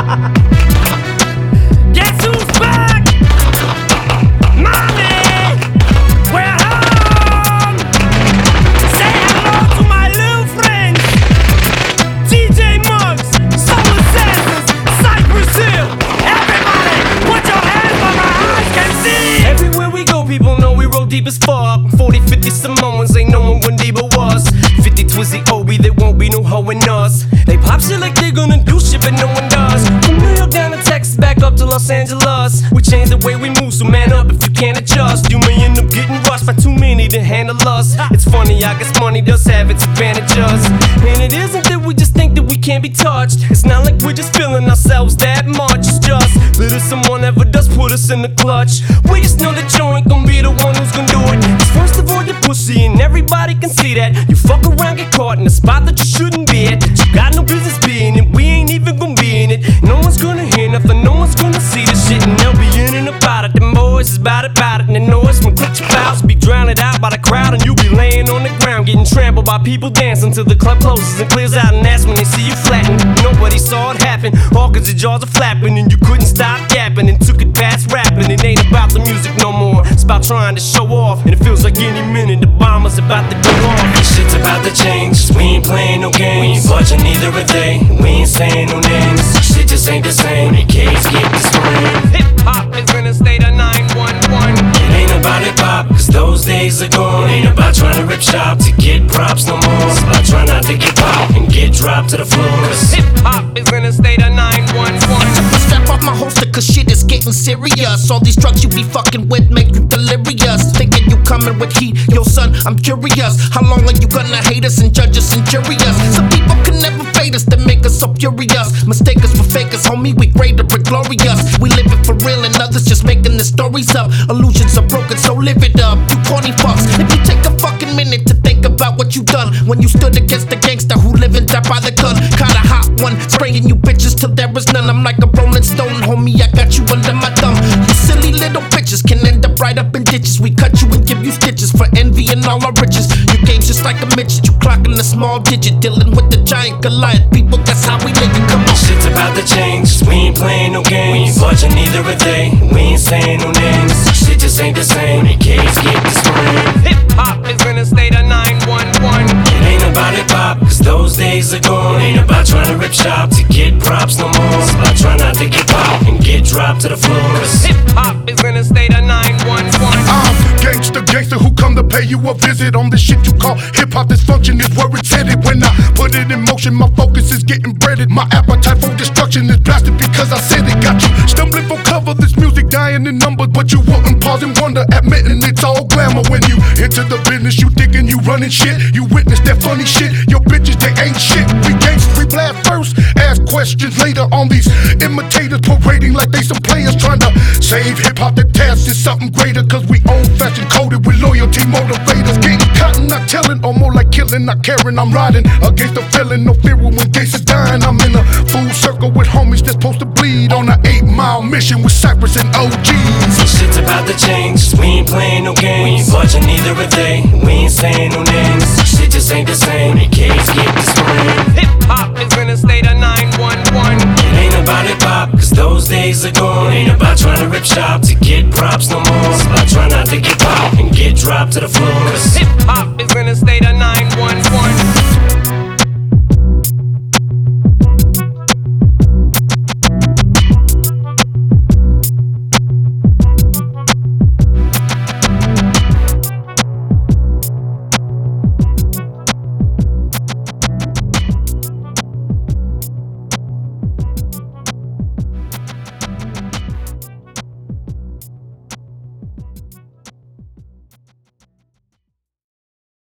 Guess who's back? Mommy, we're home. Say hello to my little friends. TJ Muggs, Soul Assassins, Cypress Hill. Everybody, put your hands where my eyes can see. Everywhere we go, people know we roll deep as fuck. 40, 50 Samoans, ain't no one when deep but was. 50 Twizzy Obi, there won't be no hoe in us. They pop shit like they gonna do shit, but no one does. From New York down to Texas, back up to Los Angeles. We change the way we move, so man up if you can't adjust. You may end up getting rushed by too many to handle us. It's funny, I guess money does have its advantages. And it isn't that we just think that we can't be touched. It's not like we're just feeling ourselves that much. It's just that if someone ever does put us in the clutch, we just know that you ain't gonna be the one who's gonna do it. 'Cause first of all, you're pussy and everybody can see that. You fuck around, get caught in a spot that you shouldn't be at. You got no business being it, we ain't even gonna be in it. No one's gonna hear nothing, no one's gonna see this shit. And they'll be in and about it, them boys is about it. And the noise from clutch your fouls be drowned out by the crowd. And you be laying on the ground, getting trampled by people dancing till the club closes and clears out. And that's when they see you flattened. Nobody saw it happen, all 'cause your jaws are flapping. And you couldn't stop yapping and took it past rapping. It ain't about the music no more, it's about trying to show off. And it feels like any minute the bomber's about to go off. This shit's about to change, 'cause we ain't playing no games. We ain't budging either are they, we ain't saying no names. Shit just ain't the same, the kids get the scream. Hip hop is in a state of 911. It ain't about hip hop, 'cause those days are gone. It ain't about trying to rip shop to get props no more. It's about trying not to get popped and get dropped to the floor. 'Cause hip hop is in a state of 911. Step off my holster, 'cause shit is getting serious. All these drugs you be fucking with make you delirious. Thinking you coming with heat, yo son, I'm curious. How long are you gonna hate us and judge us and jury us? Some people can never fade us, they make us so furious. Mistake us for fakers, homie, we greater and glorious. We live it for real and others just making the stories up. Illusions are broken, so live it up, you corny fucks. If you take a fucking minute to think about what you done when you stood against the gangster who live and die by the gun. Kinda hot one, spraying you bitches till there is none. I'm like a rolling stone, homie, I got you under my thumb. You silly little bitches can end up right up in ditches. We cut you and give you stitches for envy and all our riches. You game's just like a midget, you clocking a small digit, dealing with the giant Goliath. People, that's how we live it, come on. shit's about to change, 'cause we ain't playing no games. We ain't budging either are they, we ain't saying no names. Shit just ain't the same, the kids get the scream. Hip hop is in a state of 911. It ain't about hip hop, 'cause those days are gone. It ain't about trying to rip shop to get props no more. It's about trying not to get popped and get dropped to the floor. 'Cause hip hop is in a state of 911. I'm gangster who come to pay you a visit. On the shit you call hip-hop dysfunction is where it's headed. When I put it in motion, my focus is getting breaded. My appetite for destruction is blasted because I said it. Got you stumbling for cover, this music dying in numbers, but you wouldn't pause and wonder, admitting it's all glamour. When you enter the business, you thinking you running shit. You witness that funny shit, your bitches, they ain't shit. We gangsters, we blast first, ask questions later. On these imitators parading like they some players trying to save hip-hop. The task is something greater, 'cause we old-fashioned coded with loyalty motivators. Getting cotton, not telling, or more like killing, not caring. I'm riding against the feeling, no fear when gangsters dying. I'm in a full circle with homies that's supposed to bleed on an 8-mile mission with Cypress and OGs. So shit's about to change, 'cause we ain't playing no games. We ain't budging either are they, we ain't saying no names. Shit just ain't the same, the kids get the scream. Hip hop is in a state of 911. It ain't about hip hop, 'cause those days are gone. It ain't about trying to rip shop to get props no more. It's about trying not to get popped and get dropped to the floor. 'Cause hip hop is in a state of 911.